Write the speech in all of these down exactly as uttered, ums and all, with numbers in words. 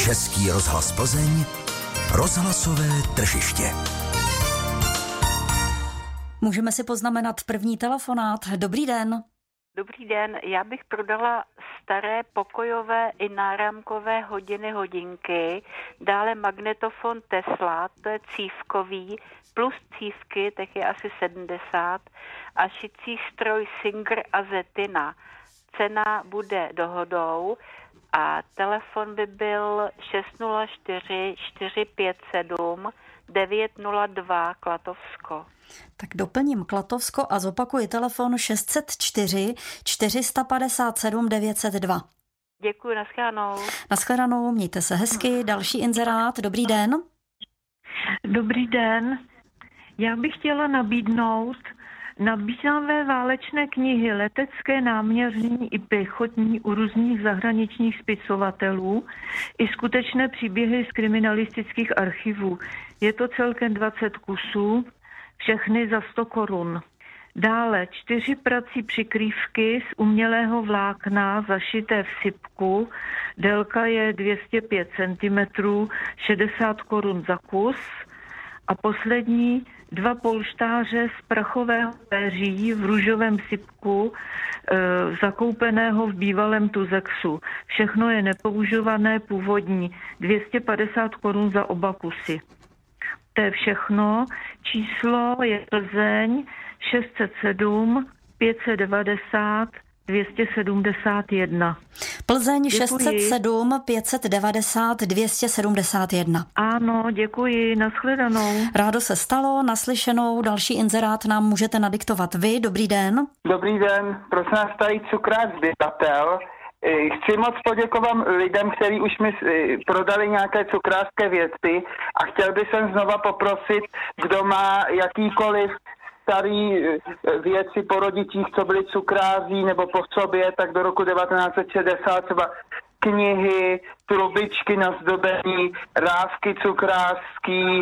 Český rozhlas Plzeň, rozhlasové tržiště. Můžeme si poznamenat první telefonát. Dobrý den. Dobrý den, já bych prodala staré pokojové i náramkové hodiny hodinky, dále magnetofon Tesla, to je cívkový, plus cívky, tak je asi sedmdesát, a šicí stroj Singer a Zetina. Cena bude dohodou a telefon by byl šest nula čtyři čtyři pět sedm devět nula dva Klatovsko. Tak doplním Klatovsko a zopakuji telefon šest set čtyři čtyři padesát sedm devět set dva. Děkuji, nashledanou. Nashledanou, mějte se hezky. Další inzerát, dobrý den. Dobrý den, já bych chtěla nabídnout nabízavé válečné knihy letecké, náměřní i pěchotní u různých zahraničních spisovatelů i skutečné příběhy z kriminalistických archivů. Je to celkem dvacet kusů, všechny za sto korun. Dále čtyři prací přikrývky z umělého vlákna zašité v sypku. Délka je dvě stě pět centimetrů, šedesát korun za kus. A poslední dva polštáře z prachového péří v růžovém sypku, e, zakoupeného v bývalém Tuzexu. Všechno je nepoužívané, původní. dvě stě padesát korun za oba kusy. To je všechno. Číslo je Plzeň šest set sedm pět set devadesát dvě stě sedmdesát jedna. Plzeň Děkuji. šest set sedm pět set devadesát dvě stě sedmdesát jedna. Ano, děkuji, nashledanou. Rádo se stalo, naslyšenou. Další inzerát nám můžete nadiktovat vy. Dobrý den. Dobrý den, prosím nás tady cukrák sběratel. Chci moc poděkovat lidem, kteří už mi prodali nějaké cukrářské věci a chtěl bych sem znova poprosit, kdo má jakýkoliv starý věci po rodičích, co byli cukráři nebo po sobě, tak do roku devatenáct set šedesát třeba knihy, trubičky na zdobení, rávky cukrářský,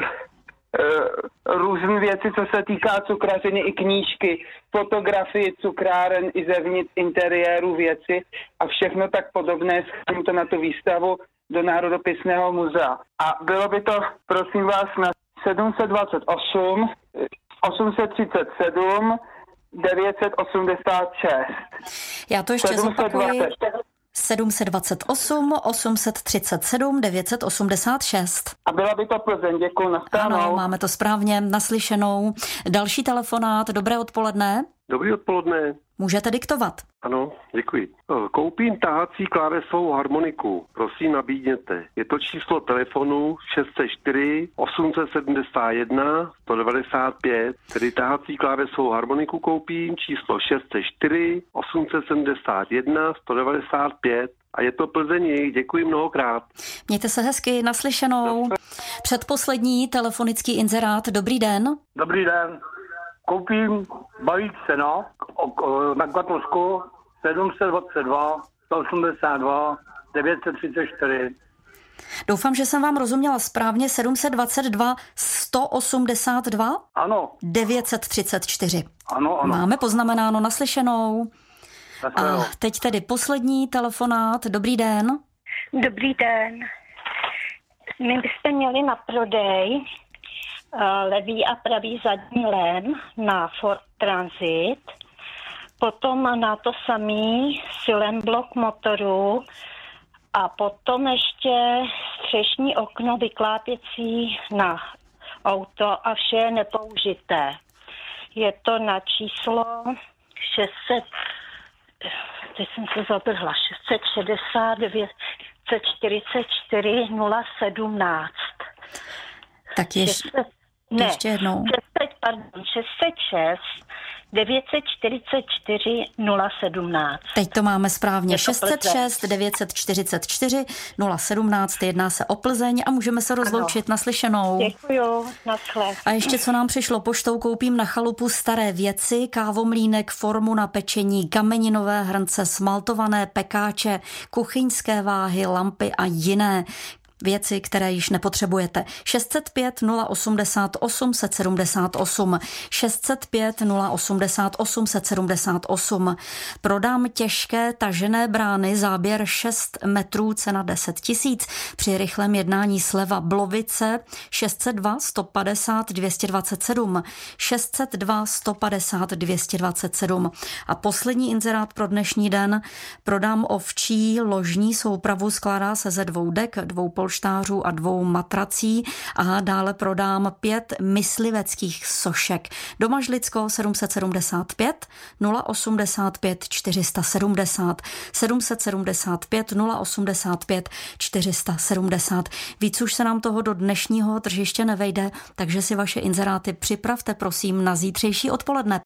různé věci, co se týká cukrařiny, i knížky, fotografie cukráren i zevnitř interiéru věci a všechno tak podobné, scházím to na tu výstavu do Národopisného muzea. A bylo by to, prosím vás, na sedm set dvacet osm osm set třicet sedm devět set osmdesát šest. Já to ještě zopakuji. sedm set dvacet osm osm set třicet sedm devět set osmdesát šest. A byla by to Plzeň, děkuji, nashledanou. Ano, máme to správně, naslyšenou. Další telefonát, dobré odpoledne. Dobrý odpoledne. Můžete diktovat. Ano, děkuji. Koupím tahací klávesovou harmoniku. Prosím, nabídněte. Je to číslo telefonu šest set čtyři osm set sedmdesát jedna sto devadesát pět. Tedy tahací klávesovou harmoniku koupím. Číslo šest set čtyři osm set sedmdesát jedna sto devadesát pět. A je to Plzeň, děkuji mnohokrát. Mějte se hezky, naslyšenou. Předposlední telefonický inzerát, dobrý den. Dobrý den. Koupím balík sena na Klatovsku sedm set dvacet dva sto osmdesát dva devět set třicet čtyři. Doufám, že jsem vám rozuměla správně. Sedm set dvacet dva sto osmdesát dva Ano. devět set třicet čtyři. Ano, ano. Máme poznamenáno, naslyšenou. Naslyšenou. A teď tedy poslední telefonát. Dobrý den. Dobrý den. My byste měli na prodej levý a pravý zadní lem na Ford Transit, potom na to samý silen blok motoru a potom ještě střešní okno vyklápěcí na auto a vše nepoužité. Je to na číslo šest set, teď jsem se zatrhla, šest set šedesát devět set čtyřicet čtyři nula sedmnáct. Tak ještě, ne, ještě jednou. šest set, pardon, šest set šest devět set čtyřicet čtyři nula sedmnáct. Teď to máme správně. šest set šest devět set čtyřicet čtyři nula sedmnáct. Jedná se o Plzeň a můžeme se rozloučit. Naslyšenou. Děkuju, naschle. A ještě co nám přišlo poštou, koupím na chalupu staré věci, kávomlýnek, formu na pečení, kameninové hrnce, smaltované pekáče, kuchyňské váhy, lampy a jiné. věci, které již nepotřebujete. šest set pět nula osmdesát osm set sedmdesát osm šest set pět nula osmdesát osm set sedmdesát osm. Prodám těžké tažené brány, záběr šest metrů, cena deset tisíc. Při rychlém jednání sleva Blovice šest set dva sto padesát dvěstě dvacet sedm šest set dva sto padesát dvěstě dvacet sedm. A poslední inzerát pro dnešní den. Prodám ovčí ložní soupravu, skládá se ze dvou dek, dvou polštářů a dvou matrací a dále prodám pět mysliveckých sošek. Domažlicko sedm set sedmdesát pět nula osmdesát pět čtyři sta sedmdesát sedm set sedmdesát pět nula osmdesát pět čtyři sta sedmdesát. Víc už se nám toho do dnešního tržiště nevejde, takže si vaše inzeráty připravte prosím na zítřejší odpoledne.